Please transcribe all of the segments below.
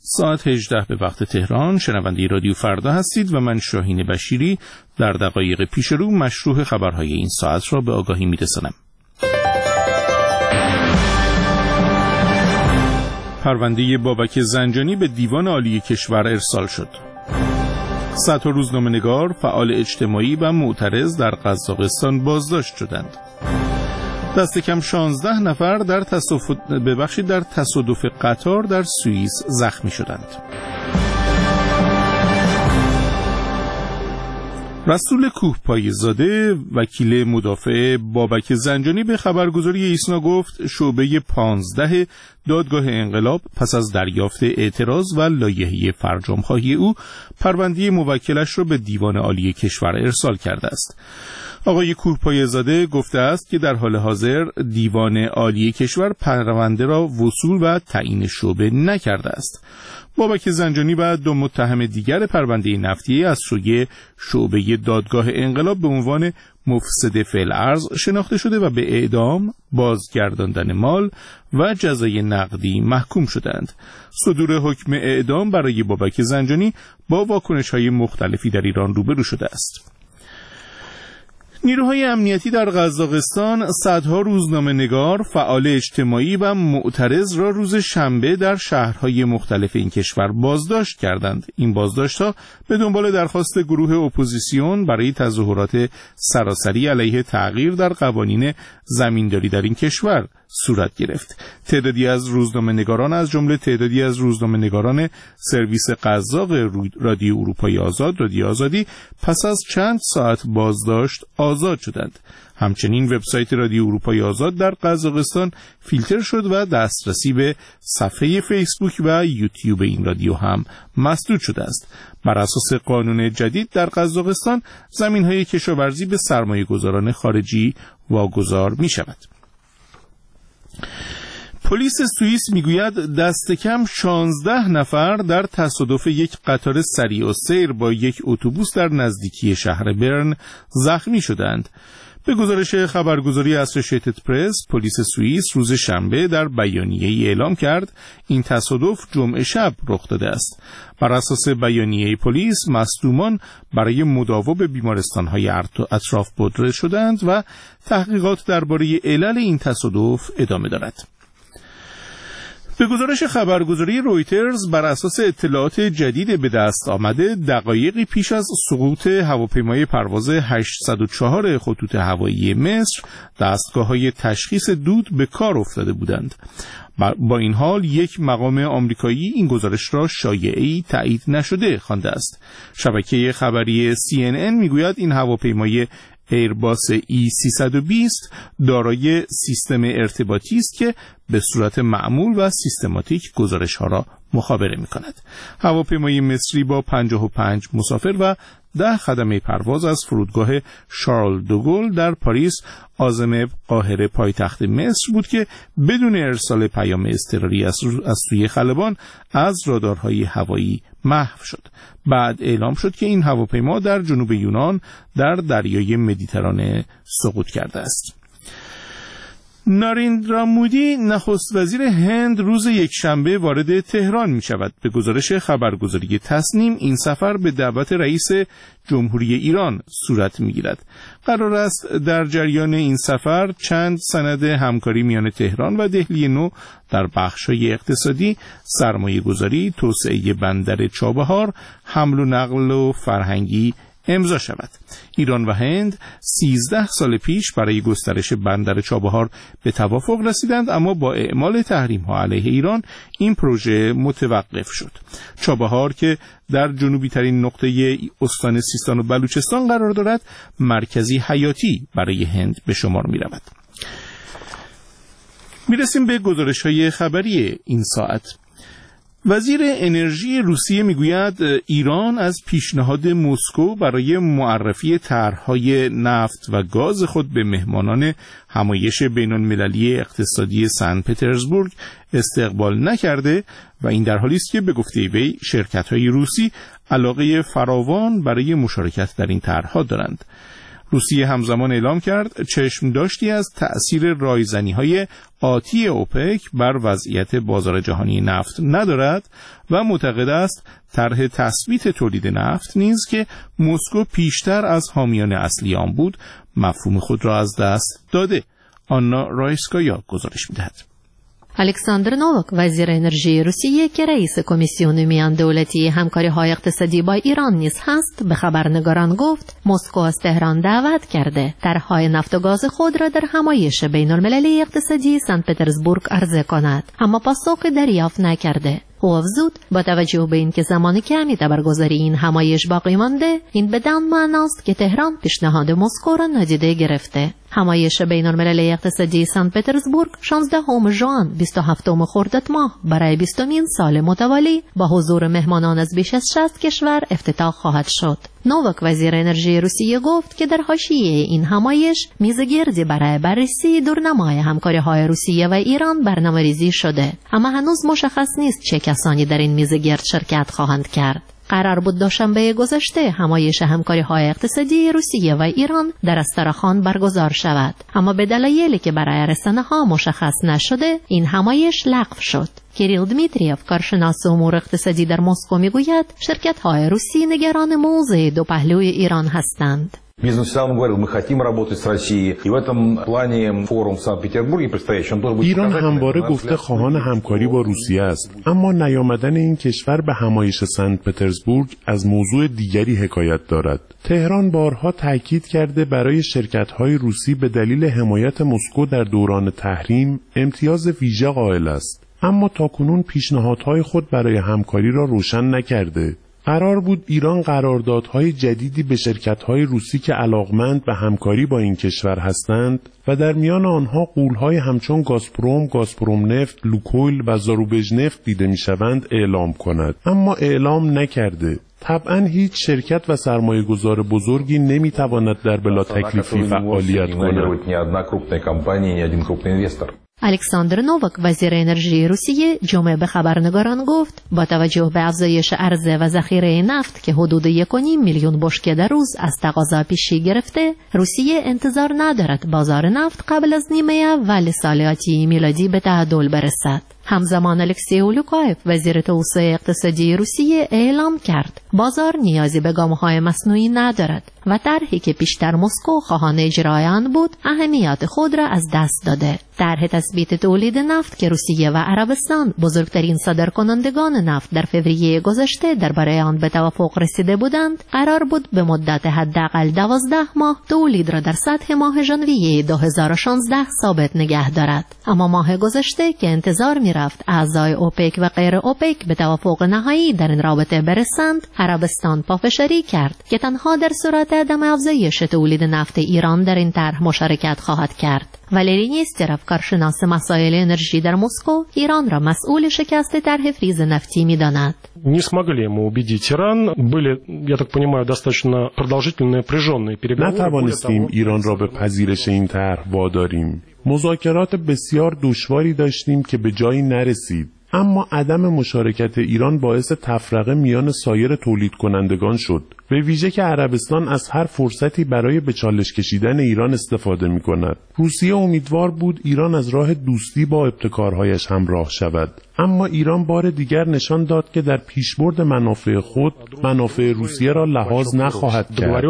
ساعت 18 به وقت تهران شنونده رادیو فردا هستید و من شاهین بشیری در دقایق پیش رو مشروع خبرهای این ساعت را به آگاهی می‌رسانم. پرونده بابک زنجانی به دیوان عالی کشور ارسال شد. صدها روزنامه‌نگار، فعال اجتماعی و معترض در قزاقستان بازداشت شدند. دست کم 16 نفر در تصادف قطار در سوئیس زخمی شدند. رسول کوهپایه‌زاده وکیل مدافع بابک زنجانی به خبرگزاری ایسنا گفت شعبه 15 دادگاه انقلاب پس از دریافت اعتراض و لایحه فرجام‌خواهی او پرونده موکلش را به دیوان عالی کشور ارسال کرده است. آقای کوهپایه‌زاده گفته است که در حال حاضر دیوان عالی کشور پرونده را وصول و تعیین شعبه نکرده است. بابک زنجانی و دو متهم دیگر پرونده نفتی از سوی شعبه دادگاه انقلاب به عنوان مفسد فی‌الارض شناخته شده و به اعدام، بازگرداندن مال و جزای نقدی محکوم شدند. صدور حکم اعدام برای بابک زنجانی با واکنش‌های مختلفی در ایران روبرو شده است. نیروهای امنیتی در قزاقستان صدها روزنامه‌نگار، فعال اجتماعی و معترض را روز شنبه در شهرهای مختلف این کشور بازداشت کردند. این بازداشت‌ها به دنبال درخواست گروه اپوزیسیون برای تظاهرات سراسری علیه تغییر در قوانین زمینداری در این کشور صورت گرفت. تعدادی از روزنامه‌نگاران از جمله تعدادی از روزنامه‌نگاران سرویس قزاق رادیو اروپای آزاد، رادیو آزادی پس از چند ساعت بازداشت آزاد شدند. همچنین وبسایت رادیو اروپای آزاد در قزاقستان فیلتر شد و دسترسی به صفحه فیسبوک و یوتیوب این رادیو هم مسدود شده است. بر اساس قانون جدید در قزاقستان زمین‌های کشاورزی به سرمایه‌گذاران خارجی واگذار می‌شود. پلیس سوئیس میگوید دست کم 16 نفر در تصادف یک قطار سریع السیر با یک اتوبوس در نزدیکی شهر برن زخمی شدند. به گزارش خبرگزاری اسوشییتد پرس، پلیس سوئیس روز شنبه در بیانیه‌ای اعلام کرد این تصادف جمعه شب رخ داده است. بر اساس بیانیه پلیس، مصدومان برای مداوا به بیمارستان‌های اطراف برده شدند و تحقیقات درباره علل این تصادف ادامه دارد. به گزارش خبرگزاری رویترز، بر اساس اطلاعات جدید به دست آمده دقایقی پیش از سقوط هواپیمای پرواز 804 خطوط هوایی مصر دستگاه‌های تشخیص دود به کار افتاده بودند. با این حال یک مقام آمریکایی این گزارش را شایعه‌ای تایید نشده خوانده است. شبکه خبری CNN میگوید این هواپیمای ایرباس E320 دارای سیستم ارتباطی است که به صورت معمول و سیستماتیک گزارش‌ها را مخابره می‌کند. هواپیمای مصری با 55 مسافر و 10 خدمه پرواز از فرودگاه شارل دوگل در پاریس عاصمه قاهره پایتخت مصر بود که بدون ارسال پیام اضطراری از سوی خلبان از رادارهای هوایی محو شد. بعد اعلام شد که این هواپیما در جنوب یونان در دریای مدیترانه سقوط کرده است. ناریندرا مودی نخست وزیر هند روز یکشنبه وارد تهران می شود. به گزارش خبرگزاری تصنیم این سفر به دعوت رئیس جمهوری ایران صورت می گیرد. قرار است در جریان این سفر چند سند همکاری میان تهران و دهلی نو در بخش‌های اقتصادی، سرمایه گذاری، توسعه بندر چابهار، حمل و نقل و فرهنگی امضا شود. ایران و هند 13 سال پیش برای گسترش بندر چابهار به توافق رسیدند، اما با اعمال تحریم‌ها علیه ایران این پروژه متوقف شد. چابهار که در جنوبی ترین نقطه استان سیستان و بلوچستان قرار دارد، مرکزی حیاتی برای هند به شمار می رود. می رسیم به گزارش‌های خبری این ساعت. وزیر انرژی روسیه میگوید ایران از پیشنهاد مسکو برای معرفی طرح‌های نفت و گاز خود به مهمانان همایش بین‌المللی اقتصادی سن پترزبورگ استقبال نکرده و این در حالی است که به گفته وی شرکت‌های روسی علاقه فراوان برای مشارکت در این طرح‌ها دارند. روسیه همزمان اعلام کرد چشم داشتی از تأثیر رایزنی‌های آتی اوپک بر وضعیت بازار جهانی نفت ندارد و معتقد است طرح تثبیت تولید نفت نیز که مسکو پیشتر از حامیان اصلی آن بود مفهوم خود را از دست داده. آنا رایسکایا گزارش می‌دهد. الکساندر نووک وزیر انرژی روسیه که رئیس کمیسیون میان دولتی همکاری‌های اقتصادی با ایران نیز هست به خبرنگاران گفت مسکو از تهران دعوت کرده طرح‌های نفت و گاز خود را در همایش بین‌المللی اقتصادی سنت پترزبورگ عرضه کند، اما پاسخی دریافت نکرده. او افزود با توجه به اینکه زمان کمی تا برگزاری این همایش باقی مانده، این بدان معناست که تهران پیشنهاد مسکو را نادیده گرفته. همایش بین‌المللی اقتصادی سنت پترزبورگ 16 ژوئن 27 خرداد ماه برای 20مین سال متوالی با حضور مهمانان از بیش از 60 کشور افتتاح خواهد شد. نووک وزیر انرژی روسیه گفت که در حاشیه این همایش میزگردی برای بررسی دورنمای همکاری‌های روسیه و ایران برنامه‌ریزی شده، اما هنوز مشخص نیست چه کسانی در این میزگرد شرکت خواهند کرد. قرار بود دوشنبه گذشته همایش همکاری‌های اقتصادی روسیه و ایران در استرخان برگزار شود، اما به دلایلی که برای رسانه‌ها مشخص نشده این همایش لغو شد. کیریل دمیتریف کارشناس امور اقتصادی در مسکو میگوید شرکت‌های روسی نگران موضع دو پهلوی ایران هستند. ایران همواره گفته خواهان همکاری با روسیه است، اما نیامدن این کشور به همایش سنت پترزبورگ از موضوع دیگری حکایت دارد. تهران بارها تاکید کرده برای شرکت‌های روسی به دلیل حمایت مسکو در دوران تحریم امتیاز ویژه قائل است، اما تاکنون پیشنهادهای خود برای همکاری را روشن نکرده. قرار بود ایران قراردادهای جدیدی به شرکت‌های روسی که علاقمند به همکاری با این کشور هستند و در میان آنها غول‌های همچون گازپروم نفت، لوکویل و زاروبژنفت دیده می‌شوند اعلام کند، اما اعلام نکرده. طبعاً هیچ شرکت و سرمایه‌گذار بزرگی نمی‌تواند در بلا تکلیفی فعالیت کند. الکساندر نووک وزیر انرژی روسیه جمعه به خبرنگاران گفت با توجه به افزایش عرضه و ذخیره نفت که حدود 1.5 میلیون بشکه در روز از تقاضا پیشی گرفته، روسیه انتظار ندارد بازار نفت قبل از نیمه اول سال آتی میلادی به تعادل برسد. همزمان الکسی اولوکایف وزیر توسعه اقتصادی روسیه اعلام کرد بازار نیازی به گام‌های مصنوعی ندارد و طرحی که پیشتر مسکو خواهان اجرای آن بود اهمیت خود را از دست داده. طرح تثبیت تولید نفت که روسیه و عربستان بزرگترین صادرکنندگان نفت در فوریه گذشته درباره آن به توافق رسیده بودند، قرار بود به مدت حداقل 12 ماه تولید را در سطح ماه ژانویه 2016 ثابت نگه دارد. اما ماه گذشته که انتظار رفت اعضای اوپک و غیر اوپک به توافق نهایی در این رابطه برسند، عربستان پافشاری کرد که تنها در صورت عدم افزایش تولید نفت ایران در این طرح مشارکت خواهد کرد. والری نیستروف کارشناس مسائل انرژی در مسکو ایران را مسئول شکست طرح فریز نفتی می‌داند. Не смогли мы убедить Иран, были, я так понимаю, достаточно продолжительные напряженные переговоры. نتوانستیم ایران را به پذیرش این طرح واداریم. مذاکرات بسیار دشواری داشتیم که به جایی نرسید، اما عدم مشارکت ایران باعث تفرقه میان سایر تولید کنندگان شد، به ویژه که عربستان از هر فرصتی برای به چالش کشیدن ایران استفاده می کند. روسیه امیدوار بود ایران از راه دوستی با ابتکارهایش همراه شود، اما ایران بار دیگر نشان داد که در پیشبرد منافع خود منافع روسیه را لحاظ نخواهد کرد.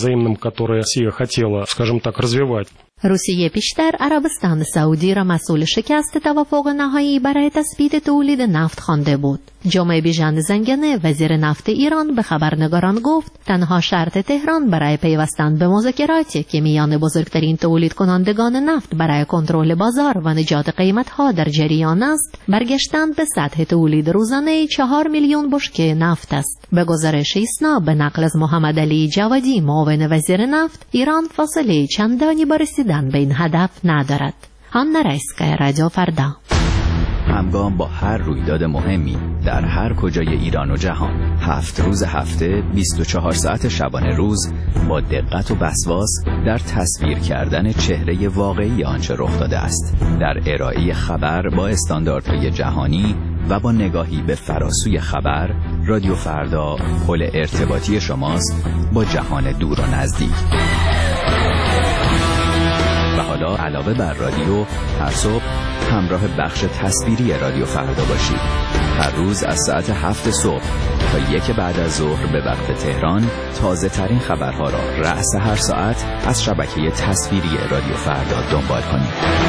روسیه پیشتر عربستان سعودی را مسئول شکست توافق نهایی برای تثبیت تولید نفت خوانده بود. جمعه بیژن زنگنه وزیر نفت ایران به خبرنگاران گفت تنها شرط تهران برای پیوستن به مذاکراتی که میان بزرگترین تولید کنندگان نفت برای کنترل بازار و نجات قیمت‌ها در جریان است، برگشتن به سطح تولید روزانه 4 میلیون بشکه نفت است. به گزارش ایسنا به نقل از محمد علی جوادی معاون وزیر نفت، ایران فاصله چندانی با رسیدن به این هدف ندارد. آنا رایسکایا، رادیو فردا. همگام با هر رویداد مهمی در هر کجای ایران و جهان، 7 روز هفته 24 ساعت شبانه روز با دقت و وسواس در تصویر کردن چهره واقعی آنچه رخ داده است، در ارائه خبر با استانداردهای جهانی و با نگاهی به فراسوی خبر، رادیو فردا پل ارتباطی شماست با جهان دور و نزدیک. و حالا علاوه بر رادیو، هر صبح همراه بخش تصویری رادیو فردا باشید. هر روز از ساعت 7 صبح تا 1 بعد از ظهر به وقت تهران تازه ترین خبرها را رأس هر ساعت از شبکه تصویری رادیو فردا دنبال کنید.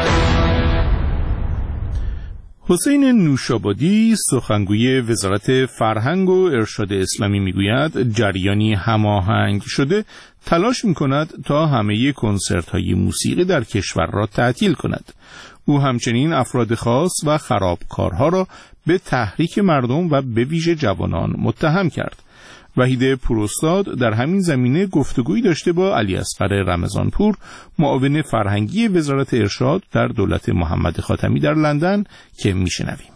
حسین نوشابادی سخنگوی وزارت فرهنگ و ارشاد اسلامی میگوید جریانی هماهنگ شده تلاش میکند تا همه کنسرت‌های موسیقی در کشور را تعطیل کند. او همچنین افراد خاص و خرابکارها را به تحریک مردم و به ویژه جوانان متهم کرد. وحید پوراستاد در همین زمینه گفتگویی داشته با علیاصغر رمضانپور، معاون فرهنگی وزارت ارشاد در دولت محمد خاتمی در لندن، که میشنویم.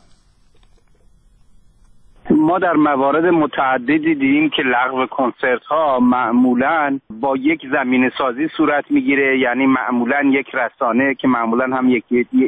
ما در موارد متعددی دیدیم که لغو کنسرت ها معمولاً با یک زمینه سازی صورت میگیره، یعنی معمولاً یک رسانه که معمولاً هم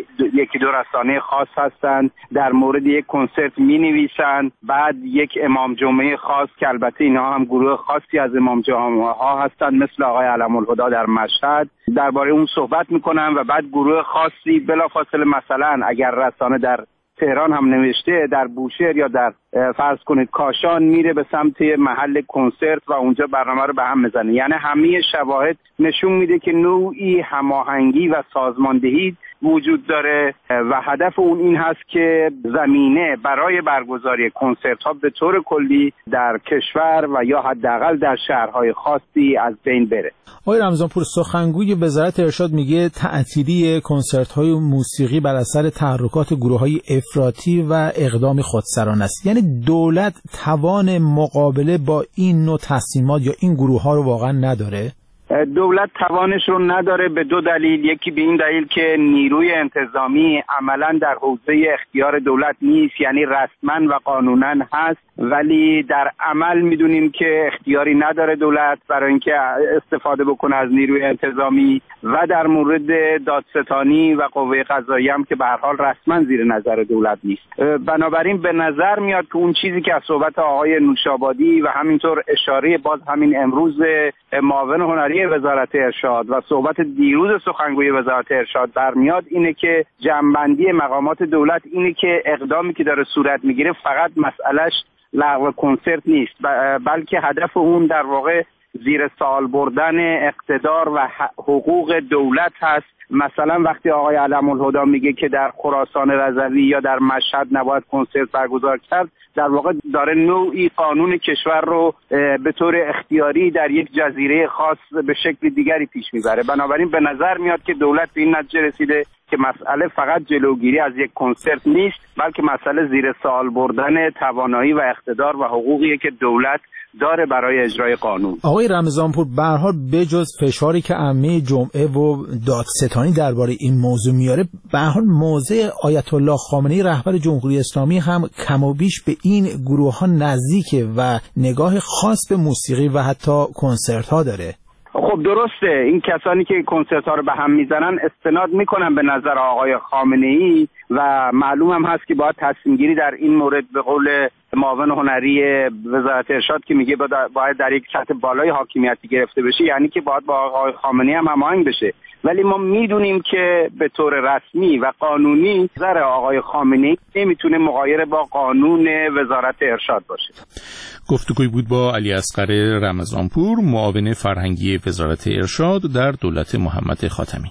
یکی دو رسانه خاص هستند در مورد یک کنسرت می نویسند، بعد یک امام جمعه خاص که البته اینها هم گروه خاصی از امام جمعه ها هستند مثل آقای علم‌الهدی در مشهد، درباره اون صحبت میکنن و بعد گروه خاصی بلافاصله مثلا اگر رسانه در تهران هم نوشته در بوشهر یا در فرض کنید کاشان میره به سمت محل کنسرت و اونجا برنامه رو به هم میزنه. یعنی همه شواهد نشون میده که نوعی هماهنگی و سازماندهی وجود داره و هدف اون این هست که زمینه برای برگزاری کنسرت ها به طور کلی در کشور و یا حداقل در شهرهای خاصی از بین بره. آقای رمضانپور، سخنگوی وزارت ارشاد میگه تعطیلی کنسرت های موسیقی بر اثر تحرکات گروه های افراطی و اقدام خودسرانه است. یعنی دولت توان مقابله با این نوع تصمیمات یا این گروه ها رو واقعا نداره؟ دولت توانش رو نداره به دو دلیل. یکی به این دلیل که نیروی انتظامی عملا در حوزه اختیار دولت نیست، یعنی رسما و قانونا هست ولی در عمل میدونیم که اختیاری نداره دولت برای اینکه استفاده بکنه از نیروی انتظامی، و در مورد دادستانی و قوه قضاییه هم که به هر حال رسما زیر نظر دولت نیست. بنابراین به نظر میاد که اون چیزی که از صحبت آقای نوشابادی و همینطور اشاره باز همین امروز معاون هنری وزارت ارشاد و صحبت دیروز سخنگوی وزارت ارشاد برمیاد اینه که جمع‌بندی مقامات دولت اینه که اقدامی که داره صورت میگیره فقط مسئلهش لغو کنسرت نیست، بلکه هدف اون در واقع زیر سوال بردن اقتدار و حقوق دولت هست. مثلا وقتی آقای علم‌الهدی میگه که در خراسان رضوی یا در مشهد نباید کنسرت برگزار کرد، در واقع داره نوعی قانون کشور رو به طور اختیاری در یک جزیره خاص به شکل دیگری پیش میبره. بنابراین به نظر میاد که دولت به این نتیجه رسیده که مسئله فقط جلوگیری از یک کنسرت نیست، بلکه مسئله زیر سوال بردن توانایی و اقتدار و حقوقیه که دولت داره برای اجرای قانون. آقای رمضانپور، به هر حال بجز فشاری که عمه جمعه و دادستانی درباره این موضوع میاره، به هر حال موضع آیت الله خامنه‌ای رهبر جمهوری اسلامی هم کم و بیش به این گروه ها نزدیکه و نگاه خاص به موسیقی و حتی کنسرت ها داره. خب درسته، این کسانی که کنسرت ها رو به هم میزنن استناد میکنن به نظر آقای خامنه‌ای و معلوم هم هست که باید تصمیم گیری در این مورد به قول معاون هنری وزارت ارشاد که میگه باید در یک سطح بالای حاکمیتی گرفته بشه، یعنی که باید با آقای خامنه‌ای هم هماهنگ بشه. ولی ما میدونیم که به طور رسمی و قانونی نظر آقای خامنه‌ای نمیتونه مغایر با قانون وزارت ارشاد باشه. گفتگوی بود با علیاصغر رمضانپور، معاون فرهنگی وزارت ارشاد در دولت محمد خاتمی.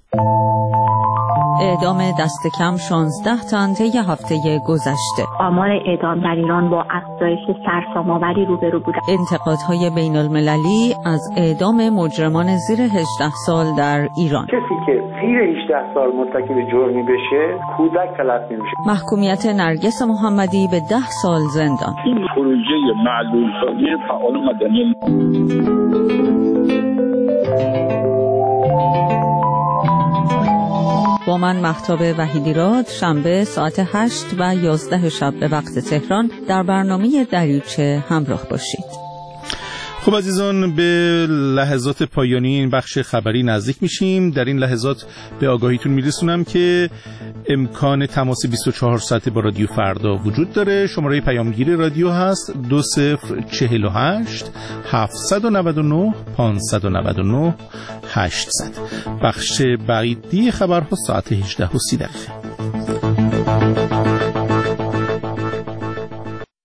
اعدام دست کم 16 تن طی هفته گذشته. آمار اعدام در ایران با افزایش سرسام‌آوری روبرو بود. انتقادهای بین المللی از اعدام مجرمان زیر 18 سال در ایران. کسی که زیر 18 سال مرتکب جرمی بشه کودک تلقی میشه. محکومیت نرگس محمدی به 10 سال زندان. این پروژه معلول سازی فعال مدنی. با من مهتاب وحیدیراد، شنبه ساعت 8 و 11 شب به وقت تهران در برنامه دریوچه همراه باشید. خب عزیزان، به لحظات پایانی این بخش خبری نزدیک میشیم. در این لحظات به آگاهیتون میرسونم که امکان تماس 24 ساعته با رادیو فردا وجود داره. شماره پیامگیر رادیو هست 2048 799 599 800. بخش بعدی خبرها ساعت 18:30.